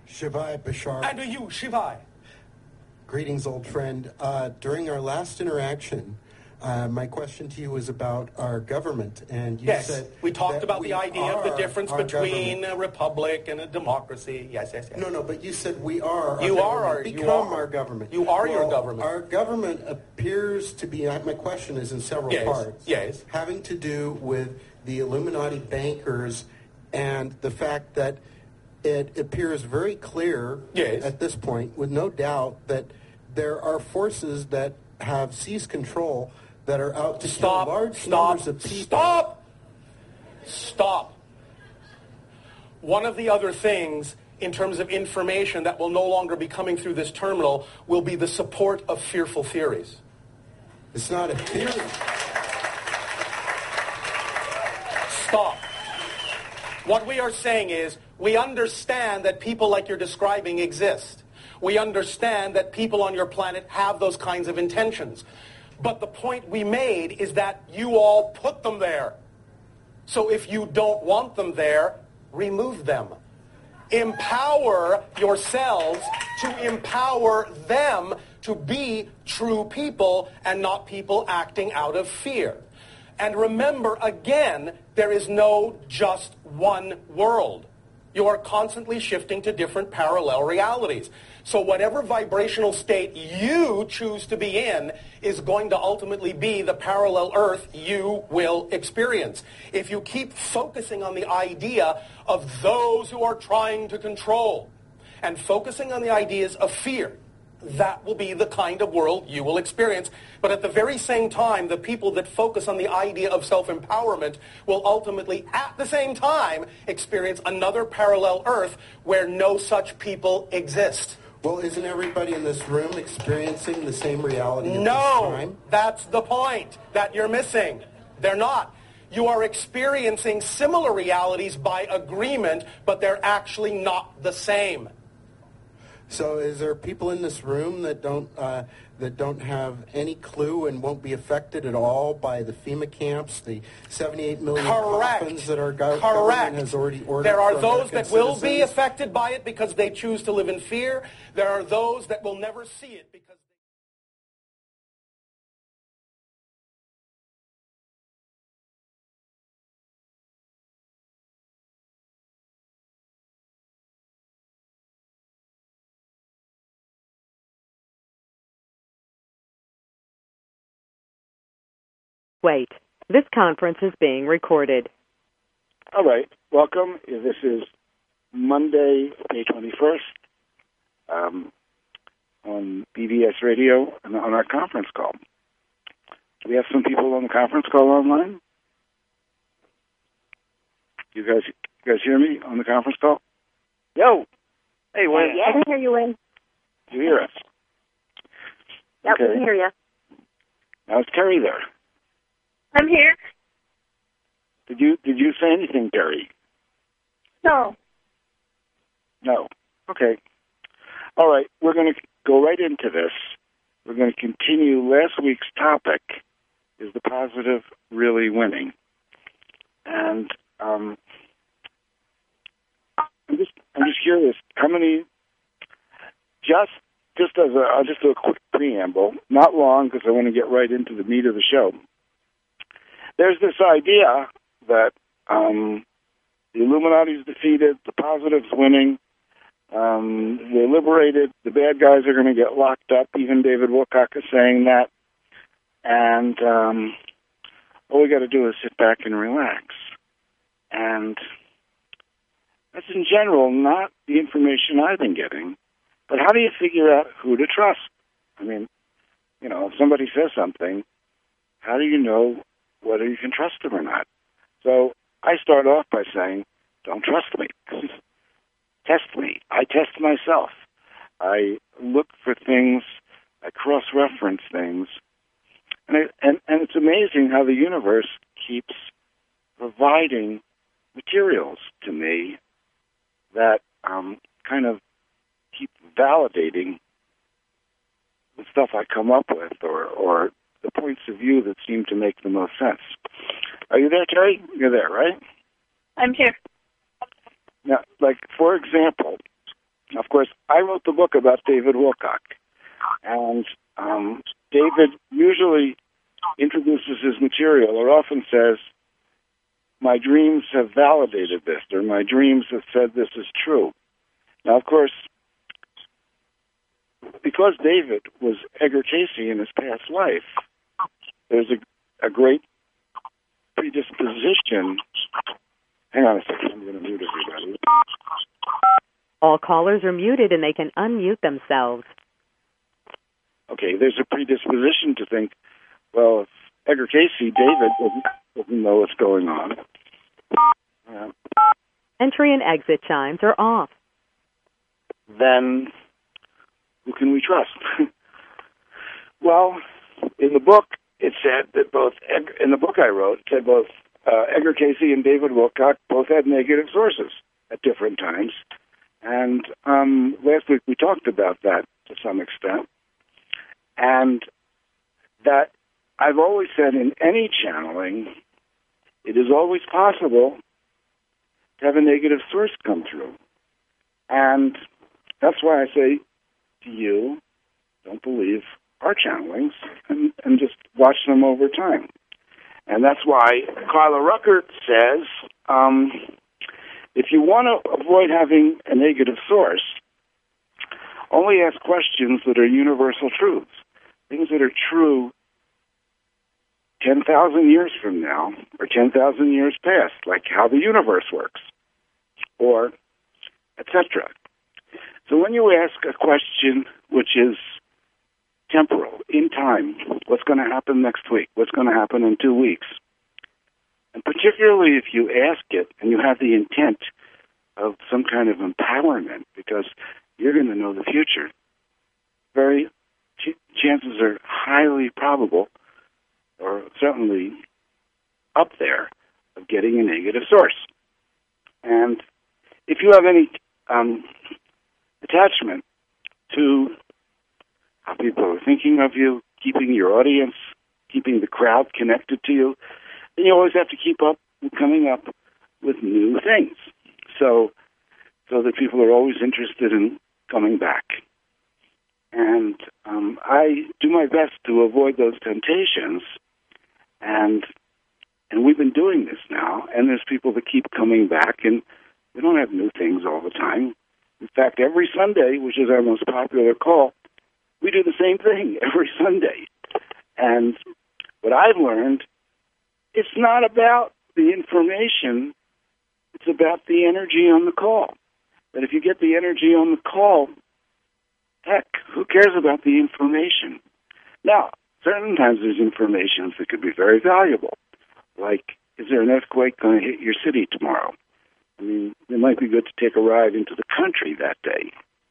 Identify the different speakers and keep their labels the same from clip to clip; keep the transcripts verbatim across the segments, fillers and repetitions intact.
Speaker 1: Shivai Bashar.
Speaker 2: And to you, Shivai.
Speaker 1: Greetings, old friend. Uh, during our last interaction, uh, my question to you was about our government, and you
Speaker 2: yes,
Speaker 1: said
Speaker 2: we talked about
Speaker 1: we
Speaker 2: the idea of the difference between
Speaker 1: government.
Speaker 2: a republic and a democracy. Yes, yes, yes.
Speaker 1: No, no, but you said we are. Our
Speaker 2: you are our.
Speaker 1: Become
Speaker 2: you are
Speaker 1: our government.
Speaker 2: You are
Speaker 1: well,
Speaker 2: your government.
Speaker 1: Our government appears to be. My question is in several
Speaker 2: yes,
Speaker 1: parts.
Speaker 2: Yes.
Speaker 1: Having to do with the Illuminati bankers and the fact that it appears very clear
Speaker 2: yes.
Speaker 1: at this point, with no doubt, that there are forces that have seized control that are out to
Speaker 2: stop,
Speaker 1: kill large
Speaker 2: stop,
Speaker 1: numbers of people.
Speaker 2: Stop! Stop. One of the other things in terms of information that will no longer be coming through this terminal will be the support of fearful theories.
Speaker 1: It's not a theory.
Speaker 2: Stop. What we are saying is we understand that people like you're describing exist. We understand that people on your planet have those kinds of intentions. But the point we made is that you all put them there. So if you don't want them there, remove them. Empower yourselves to empower them to be true people and not people acting out of fear. And remember, again, there is no just one world. You are constantly shifting to different parallel realities. So whatever vibrational state you choose to be in is going to ultimately be the parallel Earth you will experience. If you keep focusing on the idea of those who are trying to control and focusing on the ideas of fear, that will be the kind of world you will experience. But at the very same time, the people that focus on the idea of self-empowerment will ultimately, at the same time, experience another parallel Earth where no such people exist.
Speaker 1: Well, isn't everybody in this room experiencing the same reality at
Speaker 2: no,
Speaker 1: this time?
Speaker 2: That's the point that you're missing. They're not. You are experiencing similar realities by agreement, but they're actually not the same.
Speaker 1: So is there people in this room that don't uh, that don't have any clue and won't be affected at all by the FEMA camps, the seventy-eight million
Speaker 2: Correct.
Speaker 1: coffins that our go-
Speaker 2: Correct.
Speaker 1: government has already ordered?
Speaker 2: There are
Speaker 1: for
Speaker 2: those
Speaker 1: American
Speaker 2: that will
Speaker 1: citizens?
Speaker 2: be affected by it because they choose to live in fear. There are those that will never see it because
Speaker 3: Wait, this conference is being recorded.
Speaker 4: All right, welcome. This is Monday, May twenty-first, um, on B B S Radio and on our conference call. Do we have some people on the conference call online? You guys, you guys hear me on the conference call?
Speaker 5: Yo. Hey, Wayne.
Speaker 6: Yeah, I can hear you, Wayne.
Speaker 4: Do you hear us?
Speaker 6: Yep,
Speaker 4: okay.
Speaker 6: I can hear you.
Speaker 4: Now, is Terry there?
Speaker 6: I'm here.
Speaker 4: Did you Did you say anything, Terry?
Speaker 6: No.
Speaker 4: No. Okay. All right, we're going to go right into this. We're going to continue. Last week's topic is the positive really winning. And um, I'm just I'm just curious, how many, just just as a, I'll just do a quick preamble, not long because I want to get right into the meat of the show. There's this idea that um, the Illuminati's defeated, the positive's winning, um, they're liberated, the bad guys are going to get locked up. Even David Wilcock is saying that. And um, all we got to do is sit back and relax. And that's in general not the information I've been getting. But how do you figure out who to trust? I mean, you know, if somebody says something, how do you know whether you can trust them or not? So I start off by saying, don't trust me. Test me. I test myself. I look for things, I cross-reference things. And, it, and, and it's amazing how the universe keeps providing materials to me that um, kind of keep validating the stuff I come up with or, or the points of view that seem to make the most sense. Are you there, Terry? You're there, right?
Speaker 6: I'm here.
Speaker 4: Now, like, for example, Of course, I wrote the book about David Wilcock, and um, David usually introduces his material or often says, my dreams have validated this, or my dreams have said this is true. Now, of course, because David was Edgar Cayce in his past life, there's a, a great predisposition. Hang on a second, I'm going to mute everybody.
Speaker 3: All callers are muted and they can unmute themselves.
Speaker 4: Okay, there's a predisposition to think, well, if Edgar Cayce, David doesn't, doesn't know what's going on. Uh,
Speaker 3: Entry and exit chimes are off.
Speaker 4: Then who can we trust? Well, in the book, it said that both, Ed, in the book I wrote, it said both uh, Edgar Cayce and David Wilcock both had negative sources at different times. And um, last week we talked about that to some extent. And that I've always said in any channeling, it is always possible to have a negative source come through. And that's why I say to you, don't believe our channelings and, and just watch them over time. And that's why Carla Ruckert says, um, if you want to avoid having a negative source, only ask questions that are universal truths, things that are true ten thousand years from now or ten thousand years past, like how the universe works, or et cetera. So when you ask a question which is temporal, in time, what's going to happen next week, what's going to happen in two weeks, and particularly if you ask it and you have the intent of some kind of empowerment because you're going to know the future, very ch- chances are highly probable, or certainly up there, of getting a negative source. And if you have any um, attachment to how people are thinking of you, keeping your audience, keeping the crowd connected to you, then you always have to keep up with coming up with new things, so so that people are always interested in coming back. And um, I do my best to avoid those temptations, and and we've been doing this now, and there's people that keep coming back, and we don't have new things all the time. In fact, every Sunday, which is our most popular call, we do the same thing every Sunday. And what I've learned, it's not about the information, it's about the energy on the call. That if you get the energy on the call, heck, who cares about the information? Now, certain times there's information that could be very valuable, like, is there an earthquake going to hit your city tomorrow? I mean, it might be good to take a ride into the country that day.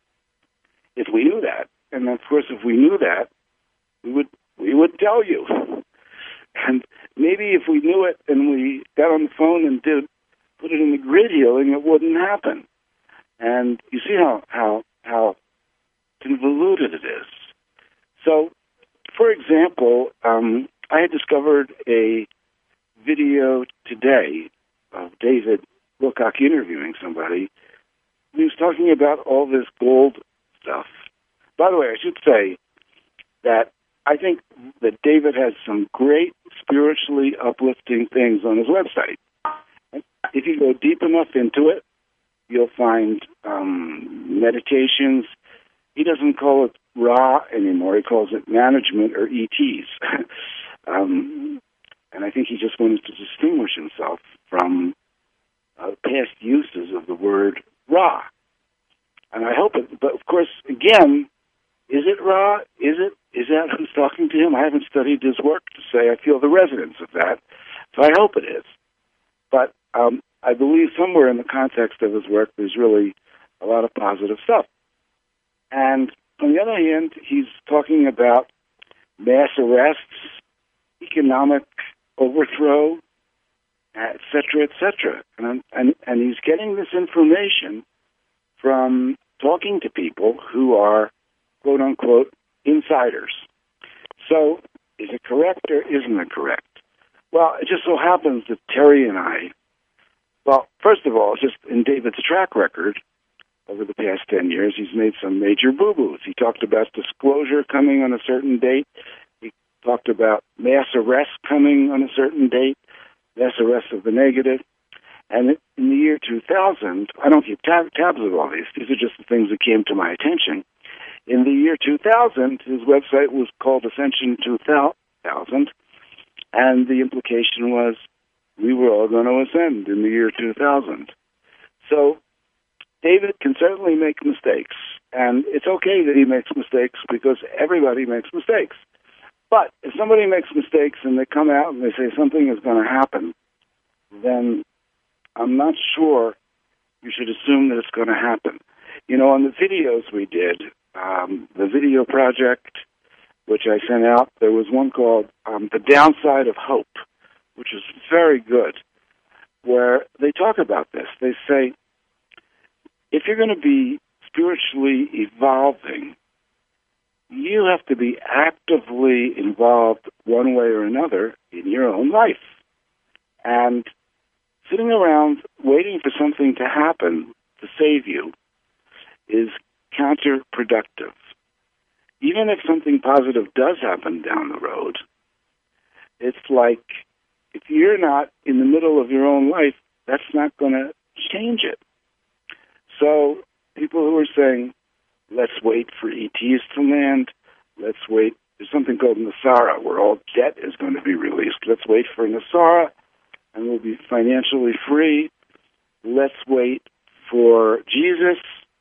Speaker 4: If we knew that, and of course if we knew that, we would we would tell you. And maybe if we knew it and we got on the phone and did put it in the grid healing, it wouldn't happen. And you see how how how convoluted it is. So, for example, um, I had discovered a video today of David Wilcock interviewing somebody. He was talking about all this gold stuff. By the way, I should say that I think that David has some great spiritually uplifting things on his website. If you go deep enough into it, you'll find um, meditations. He doesn't call it Ra anymore. He calls it management or E Ts. um, and I think he just wanted to distinguish himself from uh, past uses of the word Ra. And I hope it, but of course, again, is it Ra? Is it? Is that who's talking to him? I haven't studied his work to say I feel the resonance of that, so I hope it is. But um, I believe somewhere in the context of his work, there's really a lot of positive stuff. And on the other hand, he's talking about mass arrests, economic overthrow, et cetera, et cetera. And, and, and he's getting this information from talking to people who are, quote unquote, insiders. So, is it correct or isn't it correct? Well, it just so happens that Terry and I, well, first of all, just in David's track record, over the past ten years, he's made some major boo-boos. He talked about disclosure coming on a certain date. He talked about mass arrest coming on a certain date, mass arrest of the negative. And in the year two thousand, I don't keep tab- tabs of all these. These are just the things that came to my attention. In the year two thousand, his website was called Ascension two thousand, and the implication was we were all going to ascend in the year two thousand. So David can certainly make mistakes, and it's okay that he makes mistakes because everybody makes mistakes. But if somebody makes mistakes and they come out and they say something is going to happen, then I'm not sure you should assume that it's going to happen. You know, on the videos we did, um, the video project, which I sent out, there was one called um, The Downside of Hope, which is very good, where they talk about this. They say, if you're going to be spiritually evolving, you have to be actively involved one way or another in your own life. And sitting around waiting for something to happen to save you is counterproductive. Even if something positive does happen down the road, it's like if you're not in the middle of your own life, that's not going to change it. So people who are saying, let's wait for E Ts to land, let's wait, there's something called Nasara, where all debt is going to be released. Let's wait for Nasara, and we'll be financially free. Let's wait for Jesus.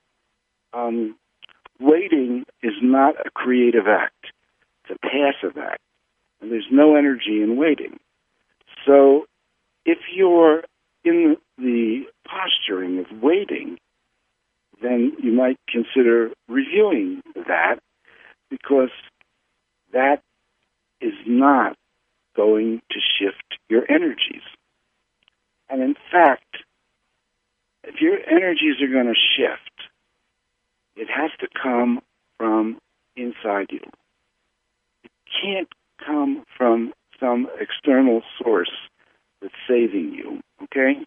Speaker 4: Um, waiting is not a creative act. It's a passive act, and there's no energy in waiting. So if you're in the posturing of waiting, then you might consider reviewing that, because that is not going to shift your energies. And in fact, if your energies are going to shift, it has to come from inside you. It can't come from some external source that's saving you, okay?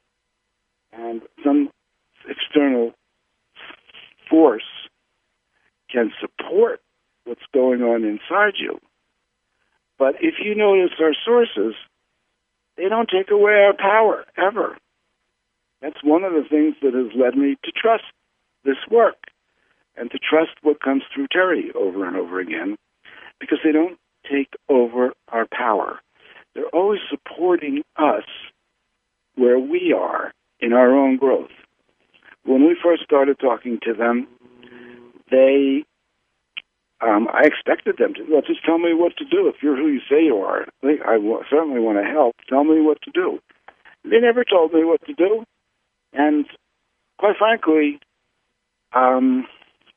Speaker 4: And some external force can support what's going on inside you. But if you notice our sources, they don't take away our power, ever. That's one of the things that has led me to trust this work and to trust what comes through Terry over and over again, because they don't take over our power. They're always supporting us where we are in our own growth. When we first started talking to them, they, um, I expected them to, well, just tell me what to do. If you're who you say you are, I, I certainly want to help. Tell me what to do. They never told me what to do. And quite frankly, um,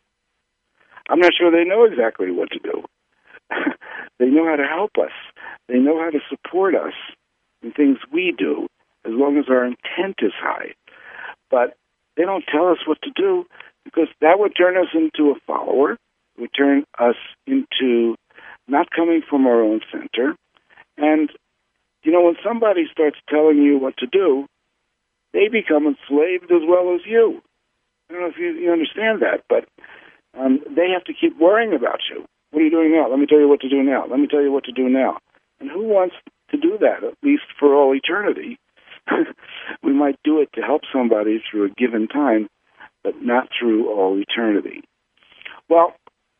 Speaker 4: I'm not sure they know exactly what to do. They know how to help us. They know how to support us in things we do, as long as our intent is high. But they don't tell us what to do, because that would turn us into a follower. It would turn us into not coming from our own center. And, you know, when somebody starts telling you what to do, they become enslaved as well as you. I don't know if you, you understand that, but um, they have to keep worrying about you. What are you doing now? Let me tell you what to do now. Let me tell you what to do now. And who wants to do that, at least for all eternity? We might do it to help somebody through a given time, but not through all eternity. Well,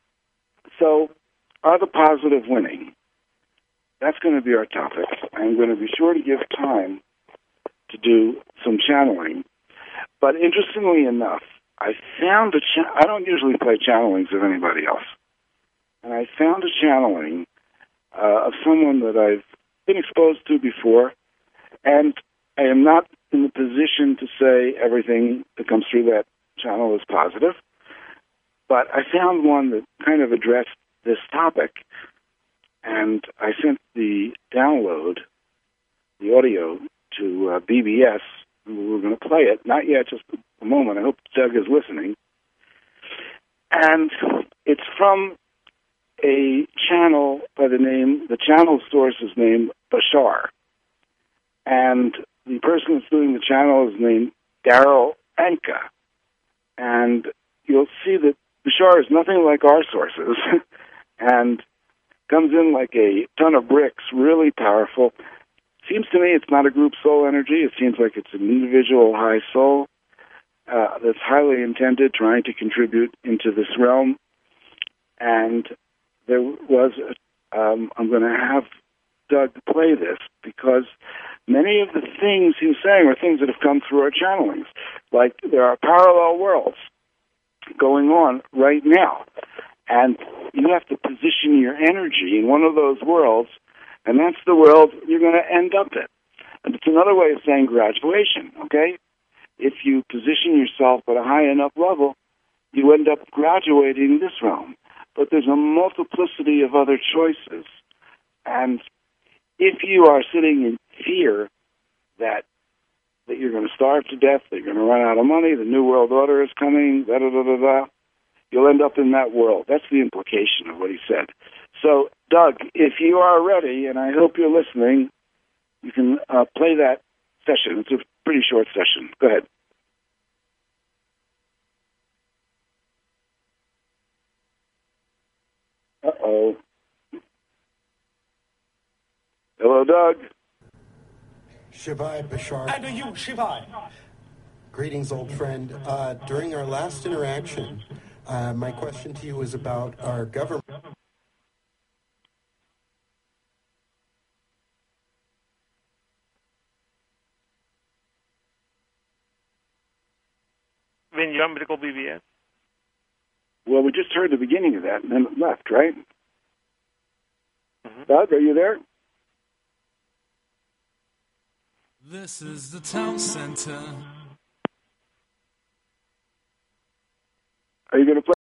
Speaker 4: so are the positive winning? That's going to be our topic. I'm going to be sure to give time to do some channeling. But interestingly enough, I found a cha- I don't usually play channelings of anybody else. And I found a channeling uh, of someone that I've been exposed to before, and I am not in the position to say everything that comes through that channel is positive, but I found one that kind of addressed this topic, and I sent the download, the audio, to uh, B B S, and we were going to play it. Not yet, just a moment. I hope Doug is listening. And it's from a channel by the name, the channel source is named Bashar. And the person that's doing the channel is named Daryl Anka. and you'll see that Bashar is nothing like our sources, and comes in like a ton of bricks, really powerful. Seems to me it's not a group soul energy. It seems like it's an individual high soul uh, that's highly intended, trying to contribute into this realm. And there was, a, um, I'm going to have Doug play this, because many of the things he was saying are things that have come through our channelings. Like, there are parallel worlds going on right now. And you have to position your energy in one of those worlds, and that's the world you're going to end up in. And it's another way of saying graduation, okay? If you position yourself at a high enough level, you end up graduating this realm. But there's a multiplicity of other choices. And if you are sitting in fear that that you're going to starve to death, that you're going to run out of money, the New World Order is coming, da-da-da-da-da, you'll end up in that world. That's the implication of what he said. So, Doug, if you are ready, and I hope you're listening, you can uh, play that session. It's a pretty short session. Go ahead. Uh-oh. Hello, Doug.
Speaker 1: Shivai Bashar.
Speaker 2: And to you, Shivai.
Speaker 1: Greetings, old friend. Uh, during our last interaction, uh, my question to you was about our government.
Speaker 5: Vin, you want me to go B B S?
Speaker 4: Well, we just heard the beginning of that, and then it left, right?
Speaker 5: Mm-hmm.
Speaker 4: Doug, are you there?
Speaker 7: This is the town center.
Speaker 4: Are you going to play?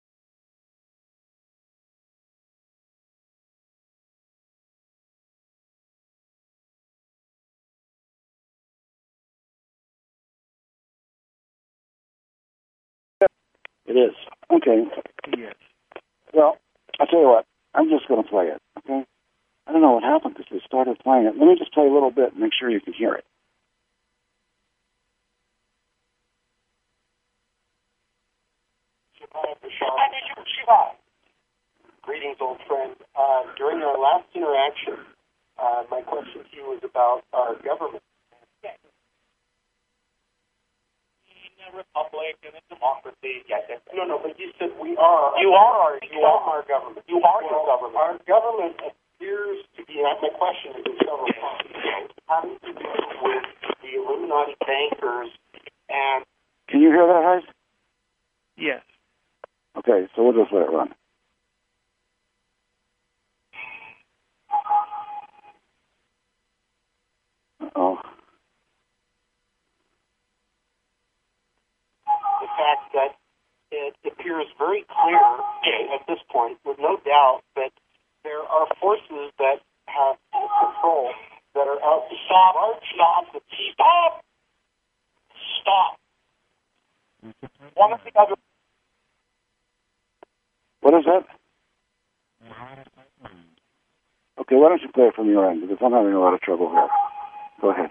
Speaker 4: It is. Okay.
Speaker 5: Yes.
Speaker 4: Well, I'll tell you what. I'm just going to play it, okay? I don't know what happened because we started playing it. Let me just play a little bit and make sure you can hear it.
Speaker 8: Greetings, old friend. Uh, during our last interaction, uh, my question to you was about our government. A republic and a democracy. Yes, yes. No, no, but you said we are. You are. You are our government. You are your government. Our government appears to be. My question is in several parts. Having to do with the Illuminati bankers and.
Speaker 4: Can you hear that, Heis?
Speaker 5: Yes.
Speaker 4: Okay, so we'll just let it run. Uh-oh.
Speaker 8: The fact that it appears very clear at this point, with no doubt, that there are forces that have control that are out to stop, stop, stop, stop. One of the other.
Speaker 4: What is that? Okay, why don't you play it from your end, because I'm having a lot of trouble here. Go ahead.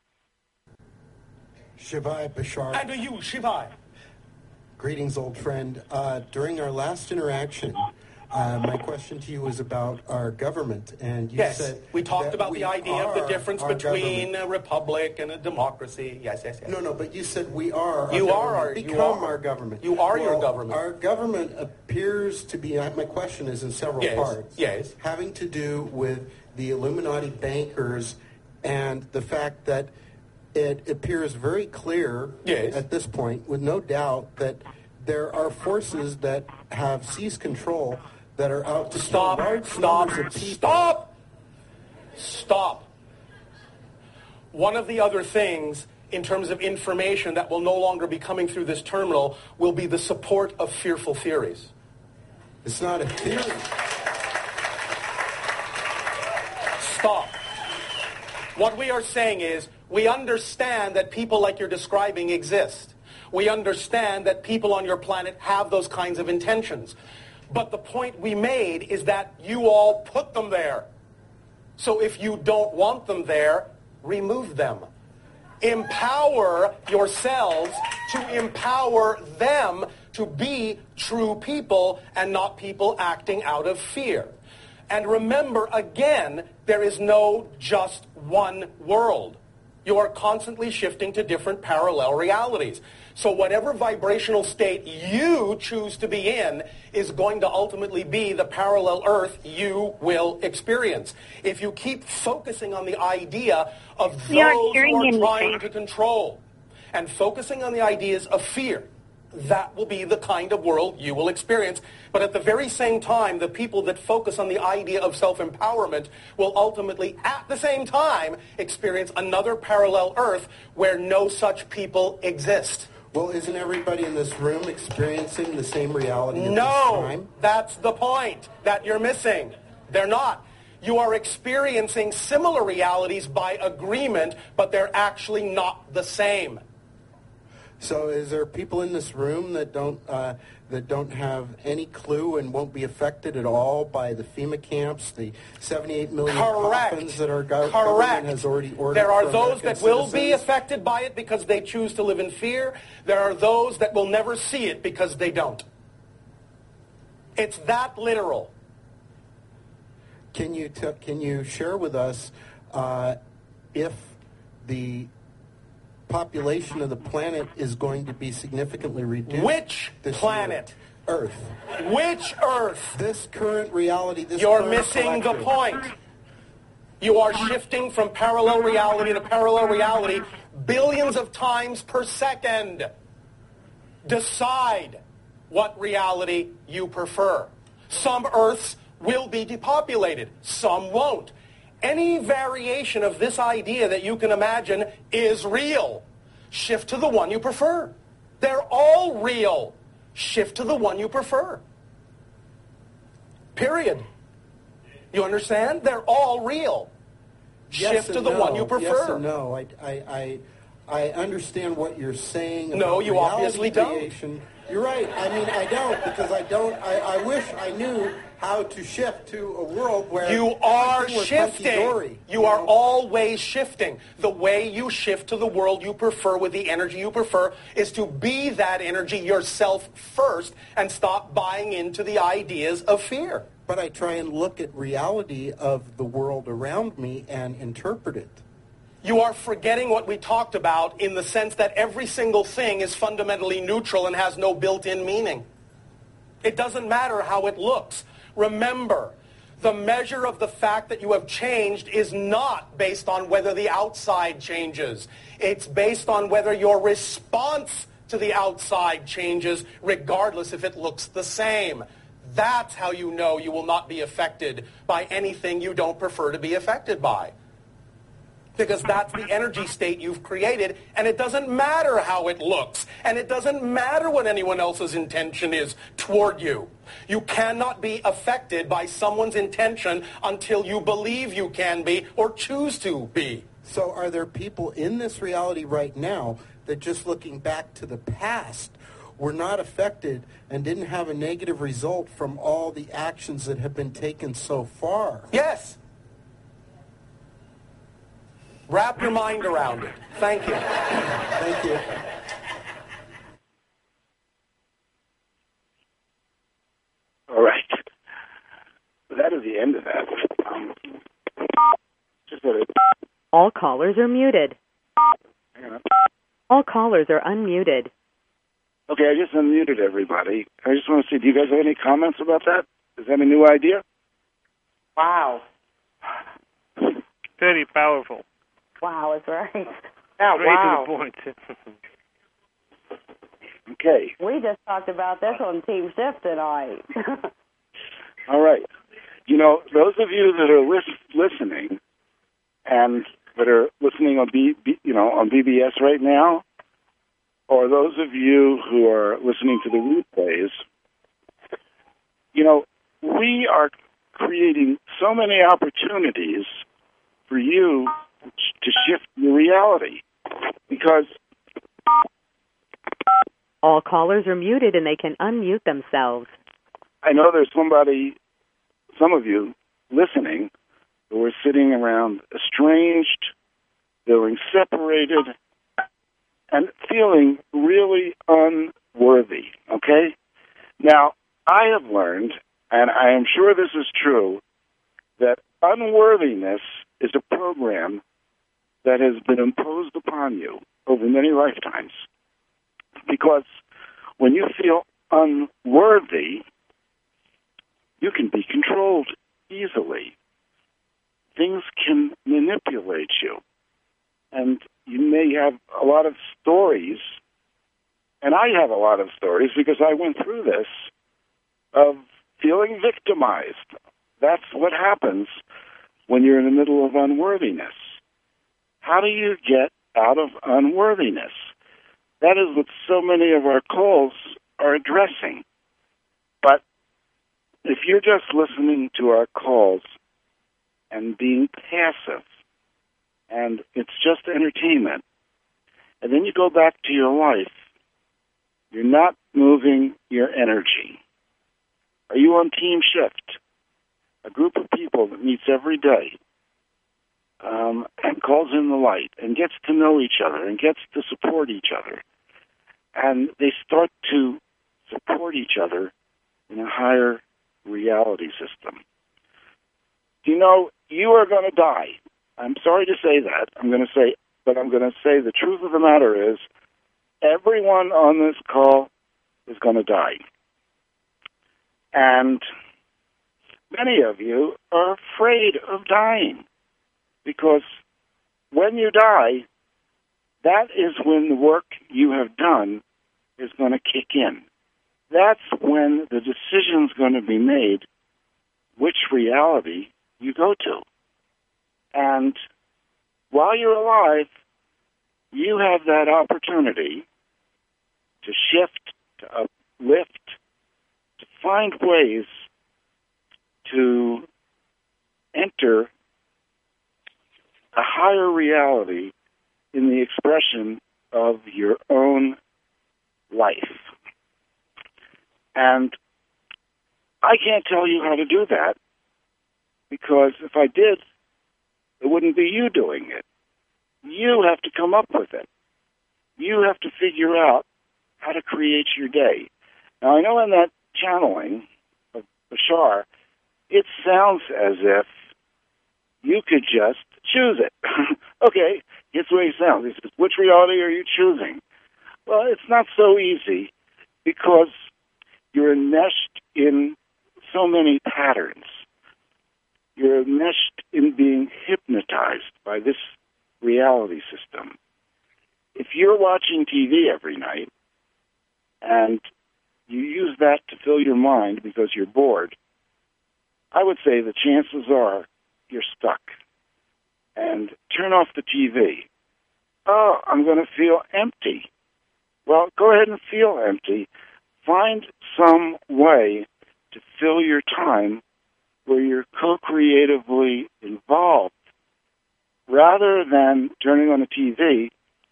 Speaker 1: Shivai Bashar.
Speaker 2: And to you, Shivai.
Speaker 1: Greetings, old friend. Uh, during our last interaction, uh, my question to you was about our government, and you
Speaker 2: Yes,
Speaker 1: said
Speaker 2: we talked
Speaker 1: that
Speaker 2: about
Speaker 1: we
Speaker 2: the idea of the
Speaker 1: are
Speaker 2: difference
Speaker 1: our
Speaker 2: between
Speaker 1: government.
Speaker 2: a republic and a democracy. Yes, yes, yes.
Speaker 1: No, no, but you said we are. Our
Speaker 2: You are
Speaker 1: government.
Speaker 2: our- you
Speaker 1: Become
Speaker 2: are.
Speaker 1: our government.
Speaker 2: You are your
Speaker 1: Well,
Speaker 2: government.
Speaker 1: Our government appears to be. My question is in several
Speaker 2: Yes,
Speaker 1: parts.
Speaker 2: yes.
Speaker 1: Having to do with the Illuminati bankers and the fact that it appears very clear
Speaker 2: Yes.
Speaker 1: at this point, with no doubt, that there are forces that have seized control that are out to
Speaker 2: Stop,
Speaker 1: kill large
Speaker 2: stop,
Speaker 1: numbers of people.
Speaker 2: stop, stop. One of the other things in terms of information that will no longer be coming through this terminal will be the support of fearful theories.
Speaker 1: It's not a theory.
Speaker 2: Stop. What we are saying is we understand that people like you're describing exist. We understand that people on your planet have those kinds of intentions. But the point we made is that you all put them there. So if you don't want them there, remove them. Empower yourselves to empower them to be true people and not people acting out of fear. And remember, again, there is no just one world. You are constantly shifting to different parallel realities. So whatever vibrational state you choose to be in is going to ultimately be the parallel Earth you will experience. If you keep focusing on the idea of those
Speaker 6: We aren't
Speaker 2: who
Speaker 6: hearing
Speaker 2: are
Speaker 6: anything.
Speaker 2: trying to control and focusing on the ideas of fear, that will be the kind of world you will experience. But at the very same time, the people that focus on the idea of self-empowerment will ultimately, at the same time, experience another parallel Earth where no such people exist.
Speaker 1: Well, isn't everybody in this room experiencing the same reality at this
Speaker 2: No,
Speaker 1: time?
Speaker 2: that's the point that you're missing. They're not. You are experiencing similar realities by agreement, but they're actually not the same.
Speaker 1: So is there people in this room that don't uh, that don't have any clue and won't be affected at all by the FEMA camps, the seventy-eight million
Speaker 2: Correct.
Speaker 1: coffins that our gov-
Speaker 2: Correct.
Speaker 1: government has already ordered?
Speaker 2: There are
Speaker 1: for
Speaker 2: those
Speaker 1: American
Speaker 2: that will be
Speaker 1: citizens?
Speaker 2: affected by it because they choose to live in fear. There are those that will never see it because they don't. It's that literal.
Speaker 1: Can you t- can you share with us uh, if the population of the planet is going to be significantly reduced?
Speaker 2: Which
Speaker 1: this
Speaker 2: planet?
Speaker 1: year? Earth.
Speaker 2: Which Earth?
Speaker 1: This current reality. This
Speaker 2: You're
Speaker 1: current
Speaker 2: missing the
Speaker 1: collective.
Speaker 2: point. You are shifting from parallel reality to parallel reality billions of times per second. Decide what reality you prefer. Some Earths will be depopulated. Some won't. Any variation of this idea that you can imagine is real. Shift to the one you prefer. They're all real. Shift to the one you prefer. Period. You understand? They're all real.
Speaker 1: Yes
Speaker 2: Shift to
Speaker 1: and
Speaker 2: the
Speaker 1: no.
Speaker 2: one you prefer.
Speaker 1: Yes and no. I, I, I, I understand what you're saying.
Speaker 2: No,
Speaker 1: about
Speaker 2: you
Speaker 1: reality
Speaker 2: obviously don't.
Speaker 1: creation. You're right. I mean, I don't because I don't. I, I wish I knew how to shift to a world where
Speaker 2: You are
Speaker 1: everything was
Speaker 2: shifting.
Speaker 1: hunky-dory,
Speaker 2: You are always shifting. The way you shift to the world you prefer with the energy you prefer is to be that energy yourself first and stop buying into the ideas of fear.
Speaker 1: But I try and look at reality of the world around me and interpret it.
Speaker 2: You are forgetting what we talked about in the sense that every single thing is fundamentally neutral and has no built-in meaning. It doesn't matter how it looks. Remember, the measure of the fact that you have changed is not based on whether the outside changes. It's based on whether your response to the outside changes, regardless if it looks the same. That's how you know you will not be affected by anything you don't prefer to be affected by. Because that's the energy state you've created, and it doesn't matter how it looks, and it doesn't matter what anyone else's intention is toward you. You cannot be affected by someone's intention until you believe you can be or choose to be.
Speaker 1: So are there people in this reality right now that just looking back to the past were not affected and didn't have a negative result from all the actions that have been taken so far?
Speaker 2: Yes. Wrap your mind around it. Thank you.
Speaker 1: Thank you.
Speaker 4: All right. That is the end of that. Um, just a,
Speaker 3: All callers are muted.
Speaker 4: hang on.
Speaker 3: All callers are unmuted.
Speaker 4: Okay, I just unmuted everybody. I just want to see, do you guys have any comments about that? Is that a new idea?
Speaker 9: Wow.
Speaker 5: Very powerful.
Speaker 9: Wow, that's right. Yeah,
Speaker 5: Straight
Speaker 9: wow.
Speaker 5: to the point.
Speaker 4: Okay.
Speaker 9: We just talked about this on Team Shift tonight.
Speaker 4: All right. You know, those of you that are lis- listening and that are listening on B, B, you know, on B B S right now, or those of you who are listening to the replays, you know, we are creating so many opportunities for you to shift your reality, because
Speaker 3: All callers are muted and they can unmute themselves.
Speaker 4: I know there's somebody, some of you listening, who are sitting around estranged, feeling separated, and feeling really unworthy, okay? Now, I have learned, and I am sure this is true, that unworthiness is a program that has been imposed upon you over many lifetimes. Because when you feel unworthy, you can be controlled easily. Things can manipulate you. And you may have a lot of stories, and I have a lot of stories because I went through this, of feeling victimized. That's what happens when you're in the middle of unworthiness. How do you get out of unworthiness? That is what so many of our calls are addressing. But if you're just listening to our calls and being passive, and it's just entertainment, and then you go back to your life, you're not moving your energy. Are you on Team Shift? A group of people that meets every day um, and calls in the light and gets to know each other and gets to support each other. And they start to support each other in a higher reality system. You know, you are going to die. I'm sorry to say that. I'm going to say, but I'm going to say the truth of the matter is everyone on this call is going to die. And many of you are afraid of dying because when you die, that is when the work you have done is going to kick in. That's when the decision is going to be made which reality you go to. And while you're alive, you have that opportunity to shift, to uplift, to find ways to enter a higher reality in the expression of your own life. And I can't tell you how to do that because if I did, it wouldn't be you doing it. You have to come up with it. You have to figure out how to create your day. Now, I know in that channeling of Bashar, it sounds as if you could just choose it. Okay, here's the way it sounds. He says, which reality are you choosing? Well, it's not so easy because you're enmeshed in so many patterns. You're enmeshed in being hypnotized by this reality system. If you're watching T V every night and you use that to fill your mind because you're bored, I would say the chances are you're stuck. And turn off the T V. Oh, I'm going to feel empty. Well, go ahead and feel empty. Find some way to fill your time where you're co-creatively involved rather than turning on the T V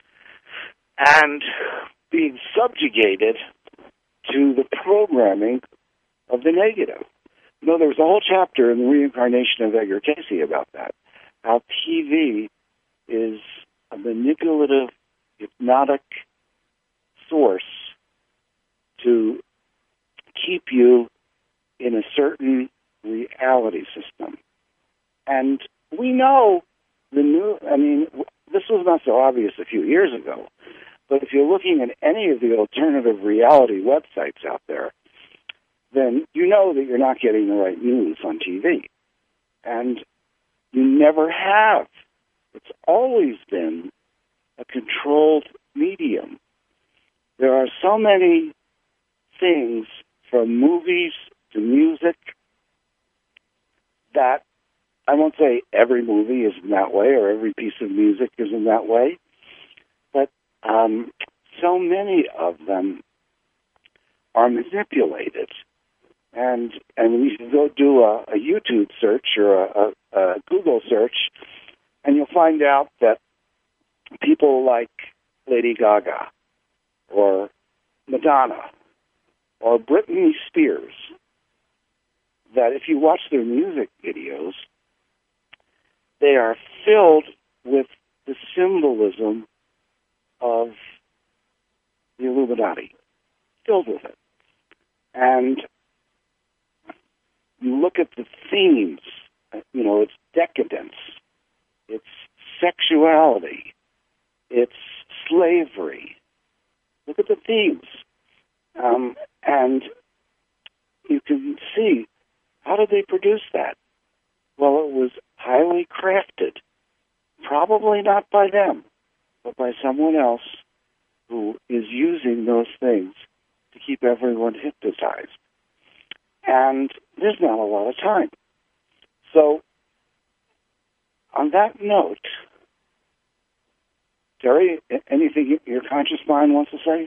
Speaker 4: and being subjugated to the programming of the negative. You know, there was a whole chapter in the reincarnation of Edgar Cayce about that, how T V is a manipulative, hypnotic source to keep you in a certain reality system. And we know the new, I mean, this was not so obvious a few years ago, but if you're looking at any of the alternative reality websites out there, then you know that you're not getting the right news on T V. And you never have. It's always been a controlled medium. There are so many things, from movies to music, that I won't say every movie is in that way or every piece of music is in that way, but um, so many of them are manipulated. And and you can go do a, a YouTube search or a, a, a Google search, and you'll find out that people like Lady Gaga or Madonna or Britney Spears, that if you watch their music videos, they are filled with the symbolism of the Illuminati, filled with it. And you look at the themes, you know, it's decadence, it's sexuality, it's slavery. Look at the themes. Um, and you can see, how did they produce that? Well, it was highly crafted, probably not by them, but by someone else who is using those things to keep everyone hypnotized. And there's not a lot of time. So, on that note, Terry, anything your conscious mind wants to say?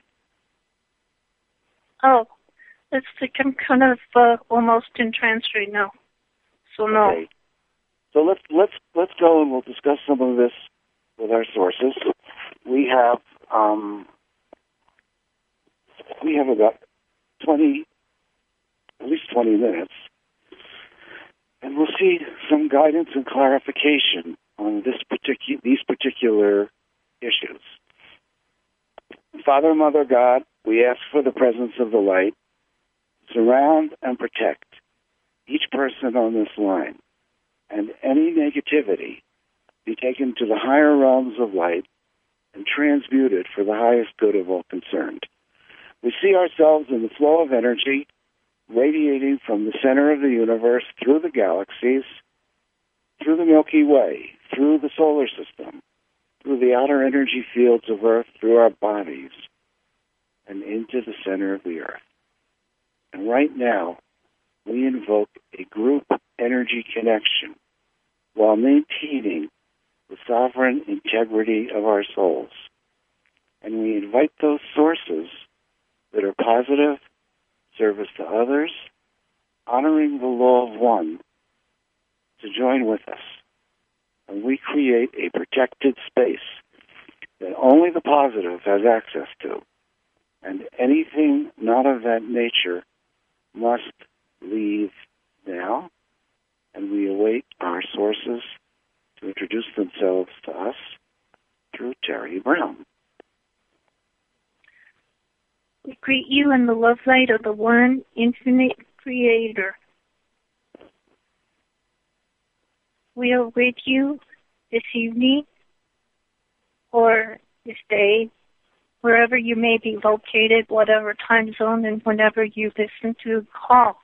Speaker 6: Oh, it's like I'm kind of uh, almost in trance right now. So no.
Speaker 4: Okay. So let's let's let's go and we'll discuss some of this with our sources. We have um, we have about twenty, at least twenty minutes, and we'll see some guidance and clarification on this particular these particular issues. Father, Mother, God, we ask for the presence of the light. Surround and protect each person on this line, and any negativity be taken to the higher realms of light and transmuted for the highest good of all concerned. We see ourselves in the flow of energy radiating from the center of the universe through the galaxies, through the Milky Way, through the solar system, through the outer energy fields of Earth, through our bodies, and into the center of the Earth. And right now, we invoke a group energy connection while maintaining the sovereign integrity of our souls. And we invite those sources that are positive, service to others, honoring the law of one, to join with us. And we create a protected space that only the positive has access to. And anything not of that nature must leave now, and we await our sources to introduce themselves to us through Terry Brown.
Speaker 6: We greet you in the love light of the one infinite creator. We await you this evening or this day, wherever you may be located, whatever time zone, and whenever you listen to the call.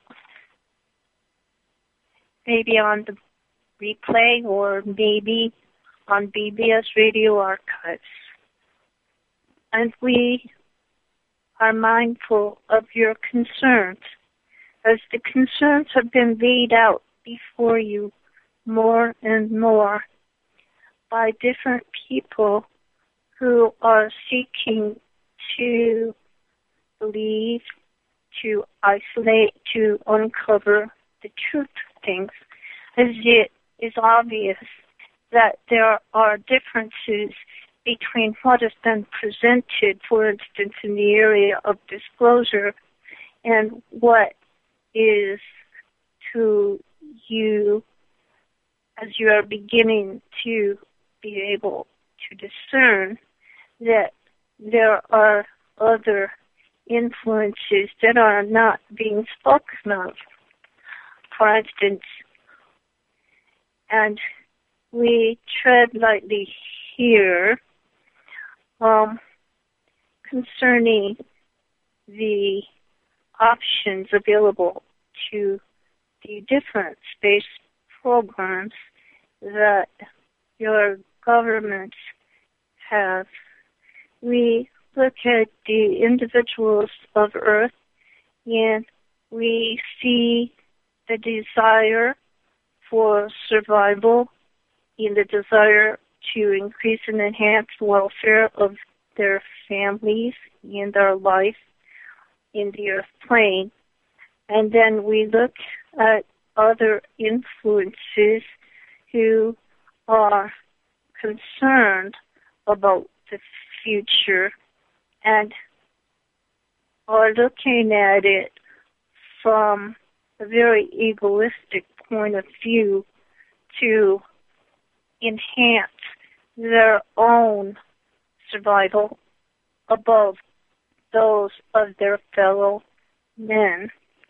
Speaker 6: Maybe on the replay or maybe on B B S Radio Archives. And we are mindful of your concerns, as the concerns have been laid out before you more and more by different people who are seeking to believe, to isolate, to uncover the truth of things, as it is obvious that there are differences between what has been presented, for instance, in the area of disclosure, and what is to you as you are beginning to be able to discern that there are other influences that are not being spoken of. For instance, and we tread lightly here um, concerning the options available to the different space programs that your governments have. We look at the individuals of Earth and we see the desire for survival and the desire to increase and enhance the welfare of their families and their life in the Earth plane. And then we look at other influences who are concerned about the future and are looking at it from a very egoistic point of view to enhance their own survival above those of their fellow men.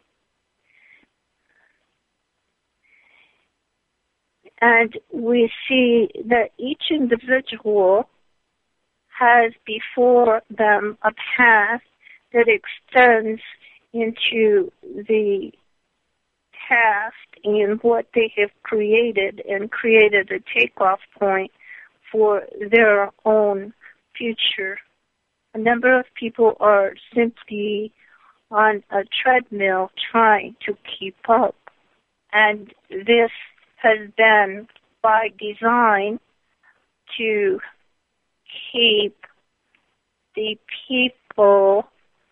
Speaker 6: And we see that each individual has before them a path that extends into the past and what they have created, and created a takeoff point for their own future. A number of people are simply on a treadmill trying to keep up, and this has been by design to keep the people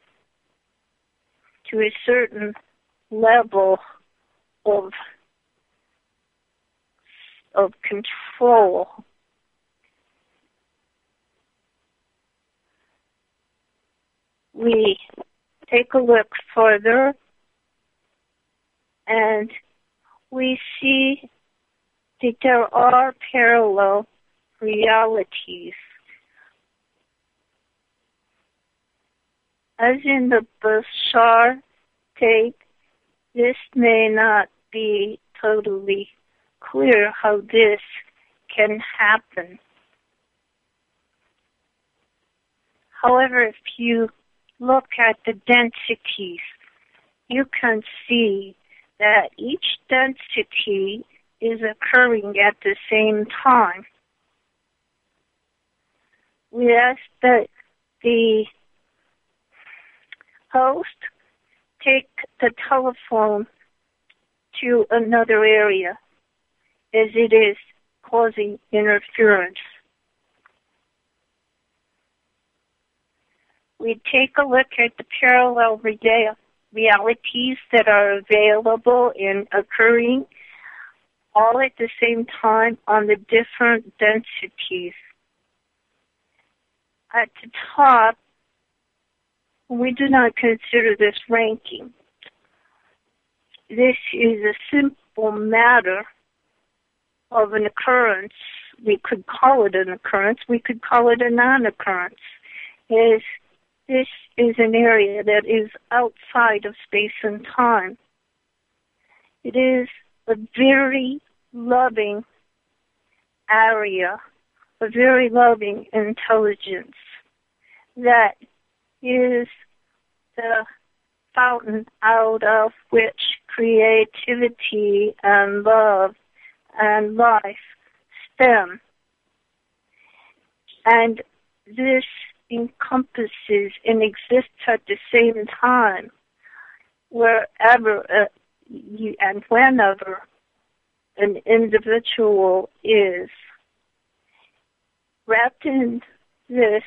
Speaker 6: to a certain level of of control. We take a look further and we see that there are parallel realities. As in the Bashar tape, this may not be totally clear how this can happen. However, if you look at the densities, you can see that each density is occurring at the same time. We ask that the host take the telephone to another area, as it is causing interference. We take a look at the parallel real- realities that are available and occurring all at the same time on the different densities. At the top, we do not consider this ranking. This is a simple matter of an occurrence. We could call it an occurrence. We could call it a non-occurrence. Is this is an area that is outside of space and time. It is a very loving area, a very loving intelligence that is the fountain out of which creativity and love and life stem. And this encompasses and exists at the same time wherever uh, you, and whenever an individual is. Wrapped in this,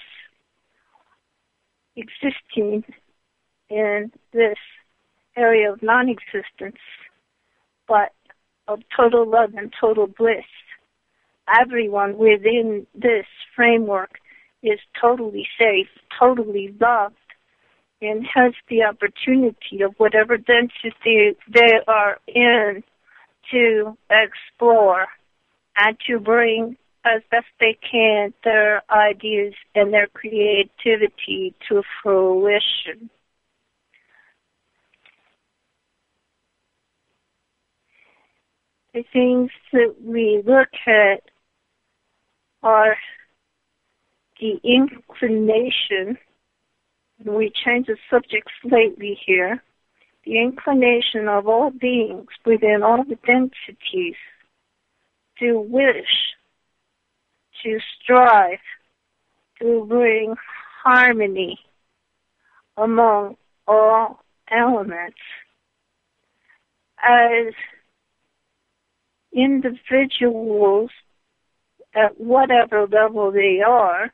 Speaker 6: existing in this area of non-existence, but of total love and total bliss. Everyone within this framework is totally safe, totally loved, and has the opportunity of whatever density they are in to explore and to bring as best they can their ideas and their creativity to fruition. The things that we look at are the inclination, and we change the subject slightly here, the inclination of all beings within all the densities to wish, to strive, to bring harmony among all elements. As individuals, at whatever level they are,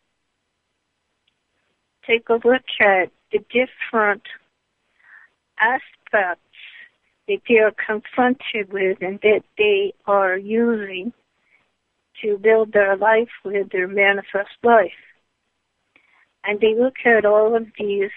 Speaker 6: take a look at the different aspects that they are confronted with and that they are using to build their life with, their manifest life. And they look at all of these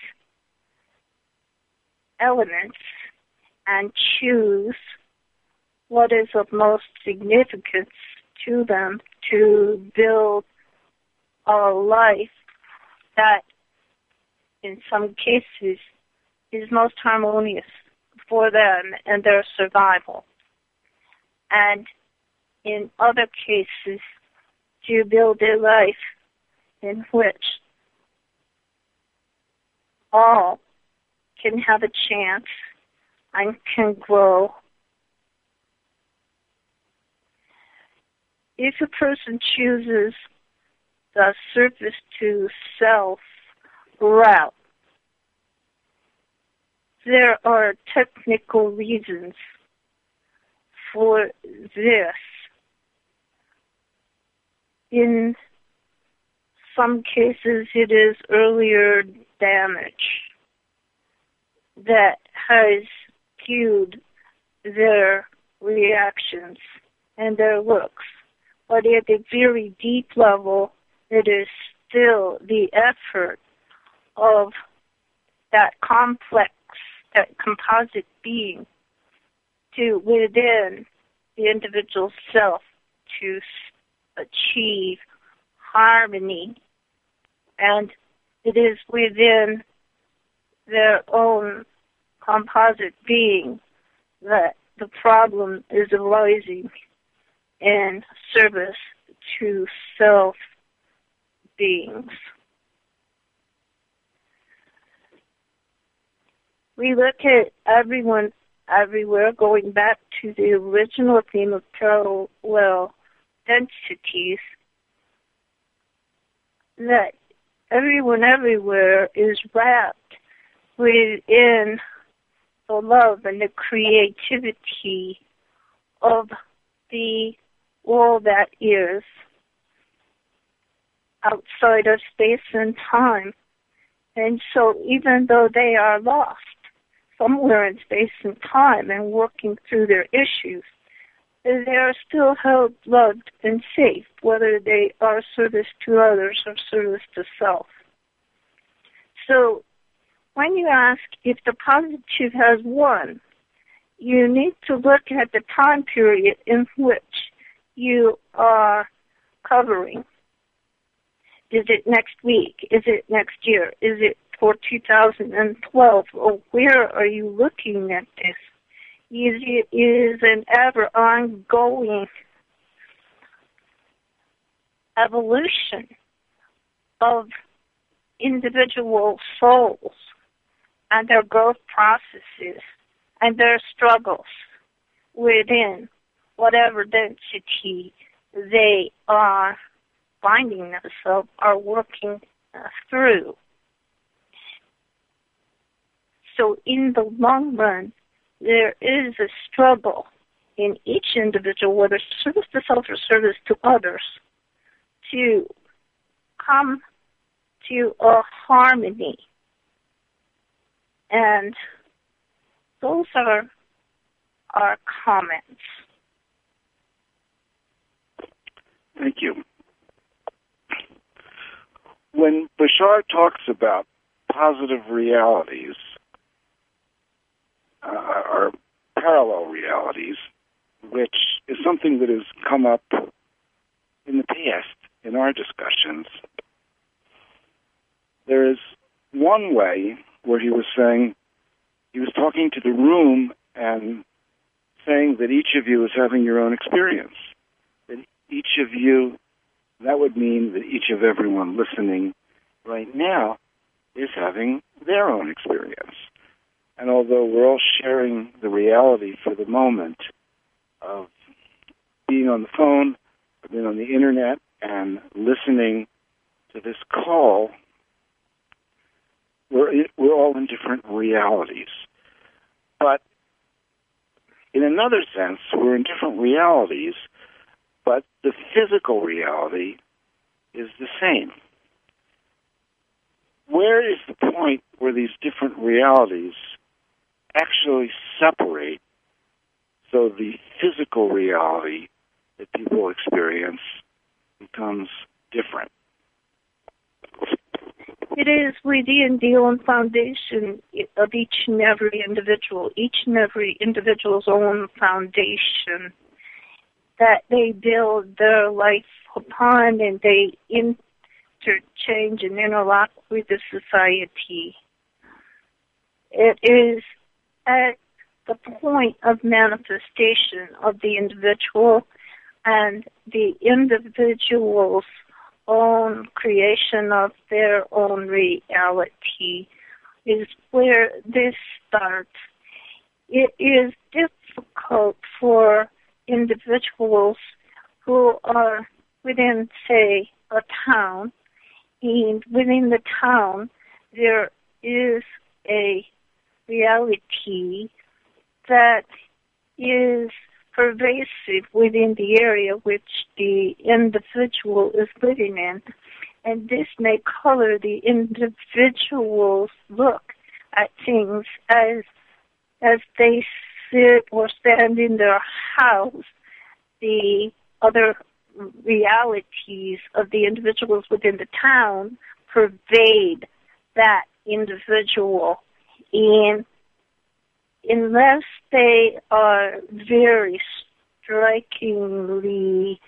Speaker 6: elements and choose what is of most significance to them to build a life that in some cases, is most harmonious for them and their survival. And in other cases, to build a life in which all can have a chance and can grow. If a person chooses the service to self route, there are technical reasons for this. In some cases, it is earlier damage that has skewed their reactions and their looks. But at a very deep level, it is still the effort of that complex, that composite being to, within the individual self, to achieve harmony. And it is within their own composite being that the problem is arising in service to self beings. We look at everyone everywhere, going back to the original theme of parallel densities, that everyone everywhere is wrapped within the love and the creativity of the world that is outside of space and time. And so even though they are lost somewhere in space and time and working through their issues, they are still held, loved, and safe, whether they are service to others or service to self. So when you ask if the positive has won, you need to look at the time period in which you are covering. Is it next week? Is it next year? Is it for two thousand twelve? Or where are you looking at this? It is an ever ongoing evolution of individual souls and their growth processes and their struggles within whatever density they are finding themselves, are working uh, through. So in the long run, there is a struggle in each individual, whether service to self or service to others, to come to a harmony. And those are our comments.
Speaker 4: Thank you. When Bashar talks about positive realities, uh, or parallel realities, which is something that has come up in the past in our discussions, there is one way where he was saying, he was talking to the room and saying that each of you is having your own experience. That each of you, that would mean that each of everyone listening right now is having their own experience. And although we're all sharing the reality for the moment of being on the phone, or being on the internet, and listening to this call, we're, we're all in different realities. But in another sense, we're in different realities, but the physical reality is the same. Where is the point where these different realities actually separate so the physical reality that people experience becomes different?
Speaker 6: It is within the own foundation of each and every individual, each and every individual's own foundation that they build their life upon, and they in interchange and interlock with the society. It is at the point of manifestation of the individual and the individual's own creation of their own reality is where this starts. It is difficult for individuals who are within, say, a town, and within the town there is a reality that is pervasive within the area which the individual is living in. And this may color the individual's look at things as as they sit or stand in their house. The other realities of the individuals within the town pervade that individual. And unless they are very strikingly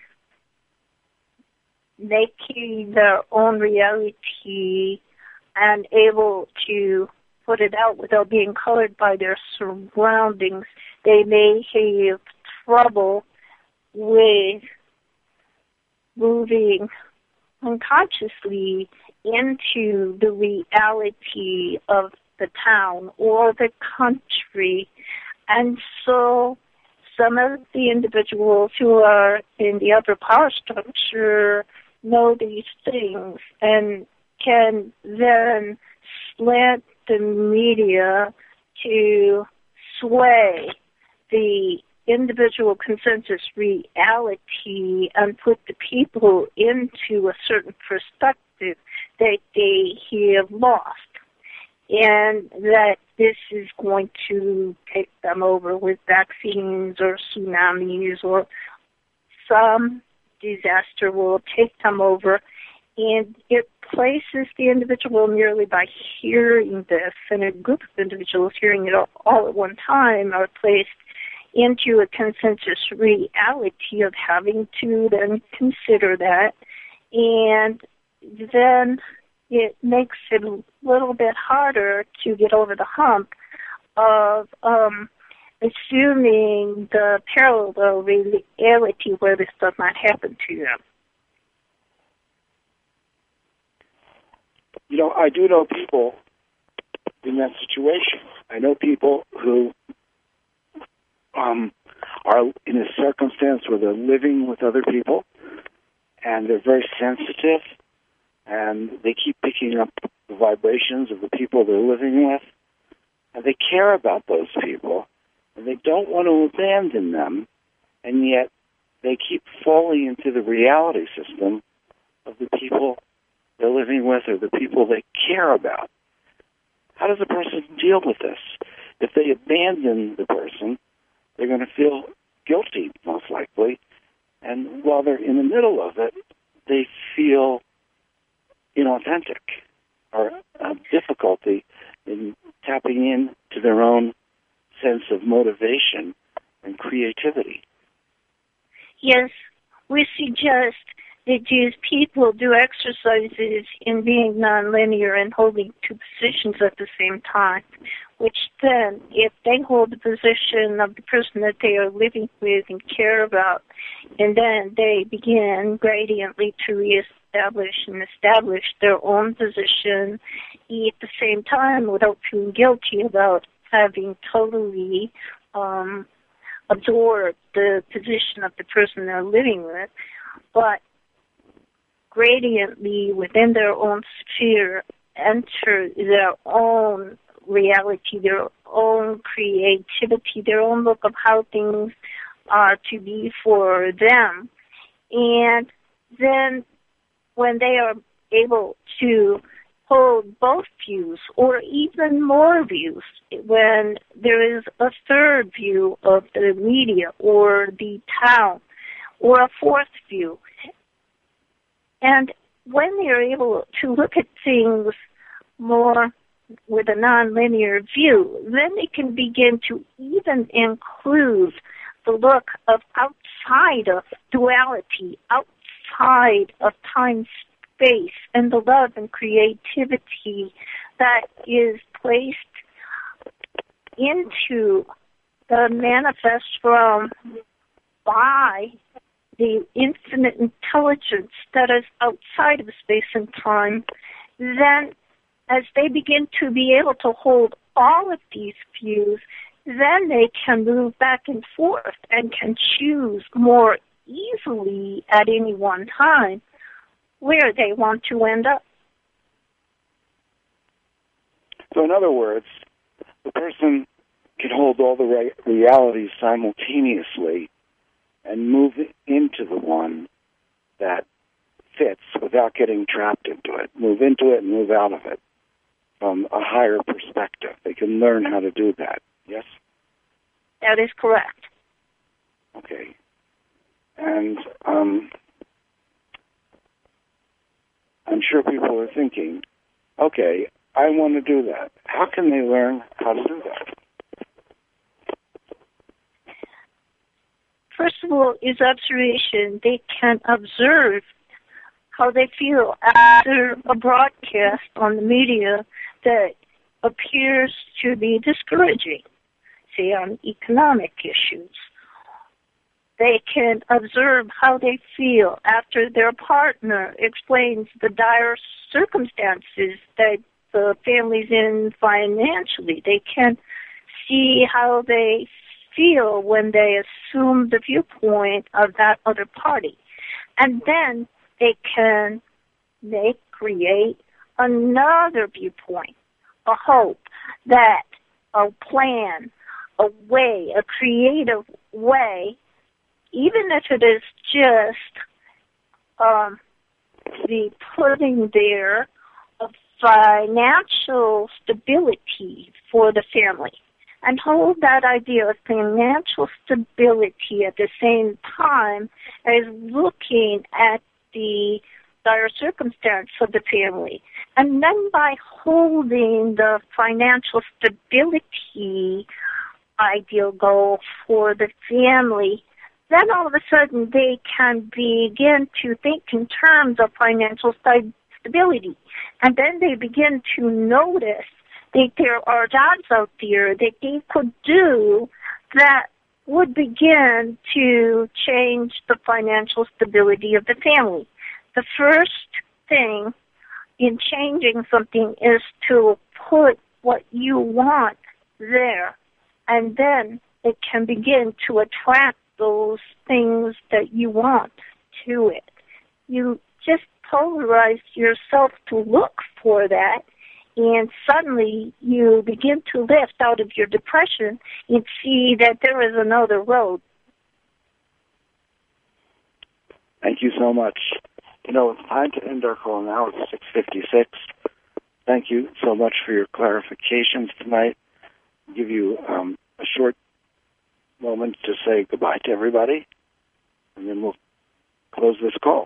Speaker 6: making their own reality and able to put it out without being colored by their surroundings, they may have trouble with moving unconsciously into the reality of the town or the country. And so some of the individuals who are in the upper power structure know these things and can then slant the media to sway the individual consensus reality and put the people into a certain perspective that they have lost, and that this is going to take them over with vaccines or tsunamis or some disaster will take them over. And it places the individual merely by hearing this, and a group of individuals hearing it all, all at one time are placed into a consensus reality of having to then consider that, and then it makes it a little bit harder to get over the hump of um, assuming the parallel reality where this does not happen to them.
Speaker 4: You know, I do know people in that situation. I know people who um, are in a circumstance where they're living with other people, and they're very sensitive, and they keep picking up the vibrations of the people they're living with, and they care about those people, and they don't want to abandon them, and yet they keep falling into the reality system of the people they're living with or the people they care about. How does a person deal with this? If they abandon the person, they're going to feel guilty, most likely, and while they're in the middle of it, they feel inauthentic or uh, difficulty in tapping into their own sense of motivation and creativity.
Speaker 6: Yes, we suggest that these people do exercises in being nonlinear and holding two positions at the same time, which then, if they hold the position of the person that they are living with and care about, and then they begin gradiently to reestablish and establish their own position at the same time without feeling guilty about having totally um, absorbed the position of the person they're living with, but gradiently within their own sphere enter their own reality, their own creativity, their own look of how things are to be for them. And then when they are able to hold both views or even more views, when there is a third view of the media or the town or a fourth view, and when they're able to look at things more with a nonlinear view, then they can begin to even include the look of outside of duality, outside of time space and the love and creativity that is placed into the manifest from by the infinite intelligence that is outside of space and time, then as they begin to be able to hold all of these views, then they can move back and forth and can choose more easily at any one time where they want to end up.
Speaker 4: So in other words, the person can hold all the re- realities simultaneously and move into the one that fits without getting trapped into it. Move into it and move out of it from a higher perspective. They can learn how to do that. Yes?
Speaker 6: That is correct.
Speaker 4: Okay. And um, I'm sure people are thinking, okay, I want to do that. How can they learn how to do that?
Speaker 6: First of all, is observation. They can observe how they feel after a broadcast on the media that appears to be discouraging, say on economic issues. They can observe how they feel after their partner explains the dire circumstances that the family's in financially. They can see how they feel when they assume the viewpoint of that other party. And then they can make, create another viewpoint, a hope that a plan, a way, a creative way, even if it is just um, the putting there of financial stability for the family, and hold that idea of financial stability at the same time as looking at the dire circumstance of the family. And then by holding the financial stability ideal goal for the family, then all of a sudden they can begin to think in terms of financial st- stability. And then they begin to notice that there are jobs out there that they could do that would begin to change the financial stability of the family. The first thing in changing something is to put what you want there, and then it can begin to attract those things that you want to it. You just polarize yourself to look for that, and suddenly you begin to lift out of your depression and see that there is another road.
Speaker 4: Thank you so much. You know, it's time to end our call now. It's six fifty-six. Thank you so much for your clarifications tonight. I'll give you um, a short moment to say goodbye to everybody, and then we'll close this call.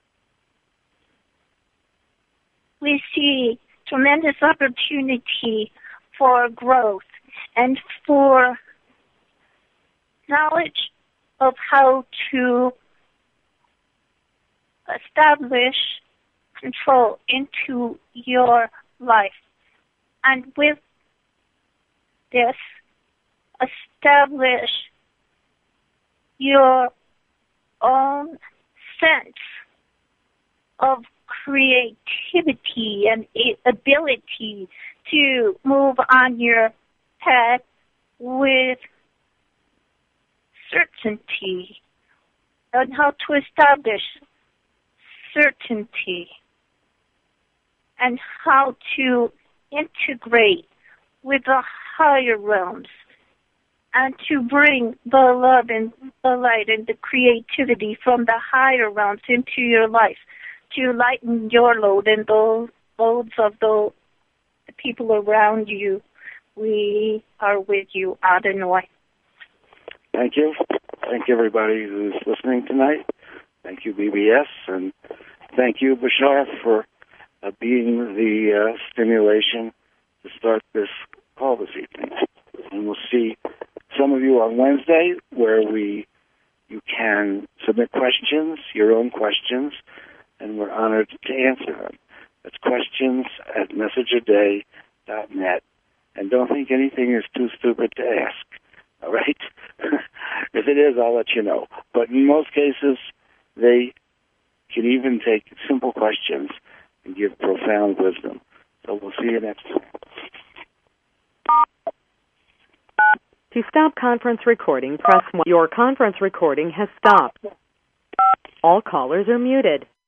Speaker 6: We see tremendous opportunity for growth and for knowledge of how to establish control into your life. And with this, establish your own sense of creativity and ability to move on your path with certainty, and how to establish certainty, and how to integrate with the higher realms, and to bring the love and the light and the creativity from the higher realms into your life, to lighten your load and those loads of the people around you. We are with you, Adonai.
Speaker 4: Thank you. Thank you, everybody who's listening tonight. Thank you, B B S, and thank you, Bashar, for uh, being the uh, stimulation to start this call this evening. And we'll see some of you on Wednesday, where we you can submit questions, your own questions, and and we're honored to answer them. It's questions at message a day dot net, and don't think anything is too stupid to ask, all right? If it is, I'll let you know. But in most cases, they can even take simple questions and give profound wisdom. So we'll see you next time.
Speaker 3: To stop conference recording, press one. Your conference recording has stopped. All callers are muted.